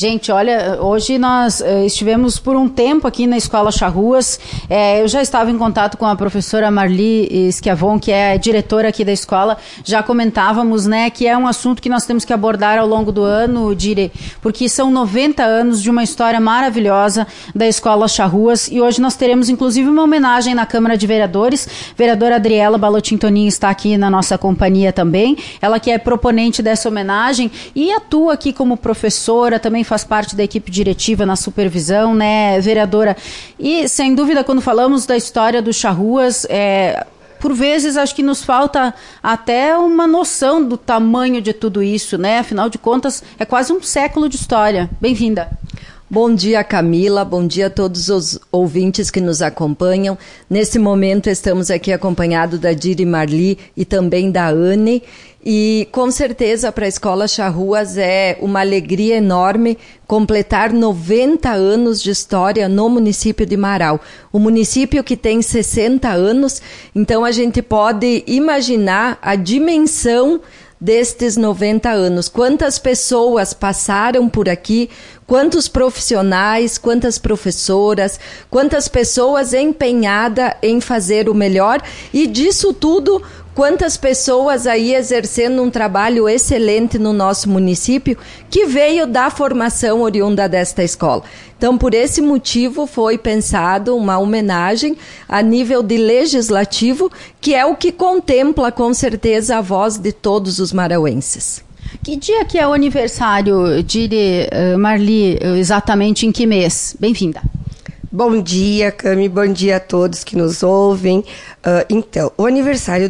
Gente, olha, hoje nós estivemos por um tempo aqui na Escola Charruas. Eu já estava em contato com a professora Marli Schiavon, que é diretora aqui da escola. Já comentávamos, né, que é um assunto que nós temos que abordar ao longo do ano, Dire, porque são 90 anos de uma história maravilhosa da Escola Charruas. E hoje nós teremos, inclusive, uma homenagem na Câmara de Vereadores. Vereadora Adriela Balotin Tonin está aqui na nossa companhia também. Ela que é proponente dessa homenagem e atua aqui como professora, também faz parte da equipe diretiva na supervisão, né, vereadora? E, sem dúvida, quando falamos da história do Charruas, por vezes acho que nos falta até uma noção do tamanho de tudo isso, né? Afinal de contas, é quase um século de história. Bem-vinda. Bom dia, Camila. Bom dia a todos os ouvintes que nos acompanham. Nesse momento estamos aqui acompanhados da Dire Marli e também da Anne. E com certeza para a Escola Charruas é uma alegria enorme completar 90 anos de história no município de Marau. O município que tem 60 anos, então a gente pode imaginar a dimensão destes 90 anos. Quantas pessoas passaram por aqui, quantos profissionais, quantas professoras, quantas pessoas empenhadas em fazer o melhor e disso tudo, quantas pessoas aí exercendo um trabalho excelente no nosso município que veio da formação oriunda desta escola. Então, por esse motivo, foi pensado uma homenagem a nível de legislativo, que é o que contempla, com certeza, a voz de todos os marauenses. Que dia que é o aniversário de Marli, exatamente em que mês? Bem-vinda. Bom dia, Cami, bom dia a todos que nos ouvem. Então, o aniversário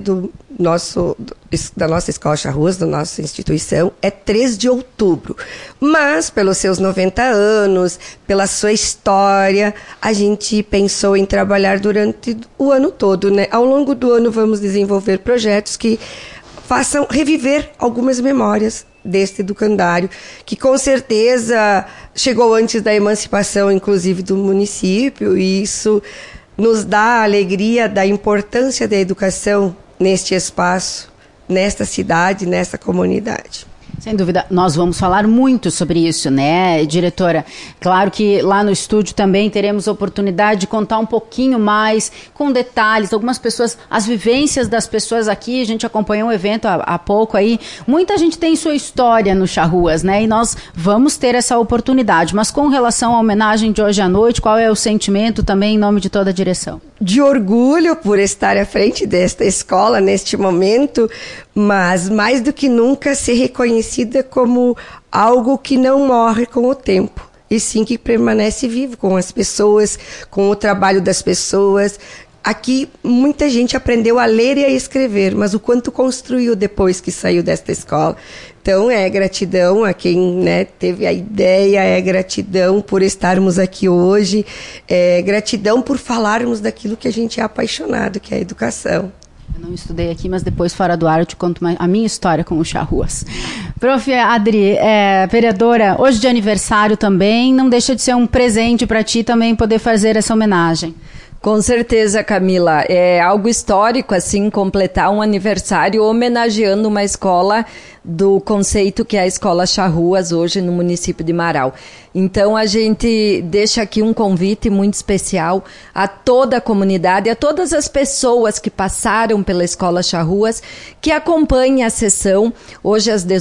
da nossa Escola Charruas, da nossa instituição, é 3 de outubro. Mas, pelos seus 90 anos, pela sua história, a gente pensou em trabalhar durante o ano todo, né? Ao longo do ano vamos desenvolver projetos que façam reviver algumas memórias deste educandário, que com certeza chegou antes da emancipação, inclusive, do município, e isso nos dá a alegria da importância da educação neste espaço, nesta cidade, nesta comunidade. Sem dúvida, nós vamos falar muito sobre isso, né, diretora? Claro que lá no estúdio também teremos a oportunidade de contar um pouquinho mais, com detalhes, algumas pessoas, as vivências das pessoas aqui, a gente acompanhou um evento há pouco aí, muita gente tem sua história no Charruas, né, e nós vamos ter essa oportunidade, mas com relação à homenagem de hoje à noite, qual é o sentimento também em nome de toda a direção? De orgulho por estar à frente desta escola neste momento, mas mais do que nunca ser reconhecida como algo que não morre com o tempo, e sim que permanece vivo com as pessoas, com o trabalho das pessoas. Aqui muita gente aprendeu a ler e a escrever, mas o quanto construiu depois que saiu desta escola. Então é gratidão a quem, né, teve a ideia, é gratidão por estarmos aqui hoje, é gratidão por falarmos daquilo que a gente é apaixonado, que é a educação. Eu não estudei aqui, mas depois fora do ar eu te conto a minha história com o Charruas. Prof. Adri, vereadora, hoje de aniversário também, não deixa de ser um presente para ti também poder fazer essa homenagem. Com certeza, Camila, é algo histórico, assim, completar um aniversário homenageando uma escola do conceito que é a Escola Charruas hoje no município de Marau. Então a gente deixa aqui um convite muito especial a toda a comunidade, a todas as pessoas que passaram pela Escola Charruas, que acompanhem a sessão. Hoje às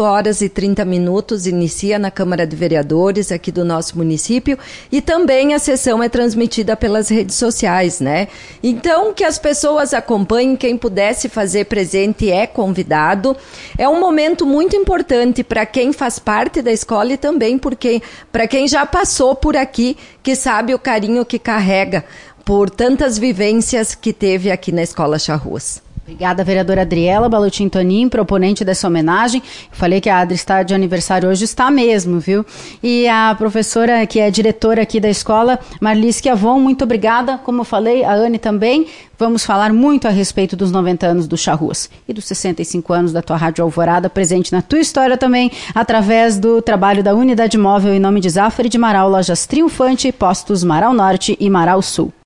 18h30 inicia na Câmara de Vereadores aqui do nosso município e também a sessão é transmitida pelas redes sociais, né? Então que as pessoas acompanhem, quem pudesse fazer presente é convidado. É um momento muito importante para quem faz parte da escola e também porque para quem já passou por aqui, que sabe o carinho que carrega por tantas vivências que teve aqui na Escola Charruas. Obrigada, vereadora Adriela Balotin Tonin, proponente dessa homenagem. Eu falei que a Adri está de aniversário hoje, está mesmo, viu? E a professora, que é diretora aqui da escola, Marli Schiavon, muito obrigada. Como eu falei, a Anne também. Vamos falar muito a respeito dos 90 anos do Charruas e dos 65 anos da tua Rádio Alvorada, presente na tua história também, através do trabalho da Unidade Móvel em nome de Zafari de Marau, Lojas Triunfante, Postos Marau Norte e Marau Sul.